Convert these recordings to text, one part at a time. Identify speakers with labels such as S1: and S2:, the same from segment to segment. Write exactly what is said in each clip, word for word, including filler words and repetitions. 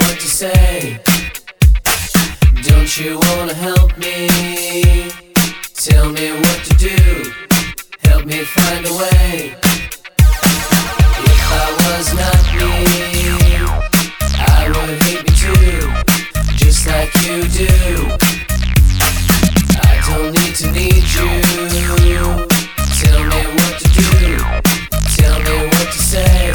S1: what to say. Don't you wanna help me? Tell me what to do. Help me find a way. If I was not me, I would hate me too, just like you do. I don't need to need you. Tell me what to do. Tell me what to say.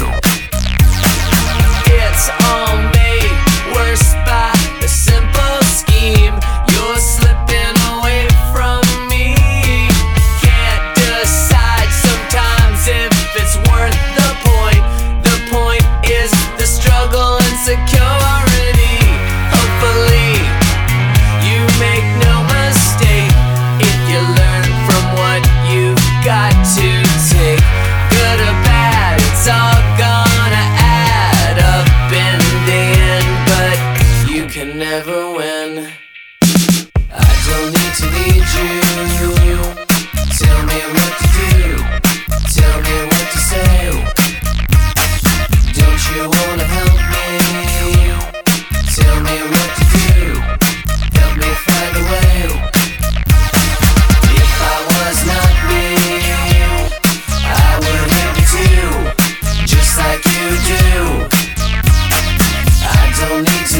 S1: It's all made worse by the simple scheme. You're slipping away from me. Can't decide sometimes if it's worth the point. The point is the struggle and security. Hopefully you make no mistake if you learn from what you've got to take. Good or bad, it's all gonna add up in the end, but you can never win. I don't need to need you. Tell me what to do. Tell me what to say. Don't you wanna help me? Tell me what to do. Help me find a way. If I was not me, I would hate you too, just like you do. I don't need to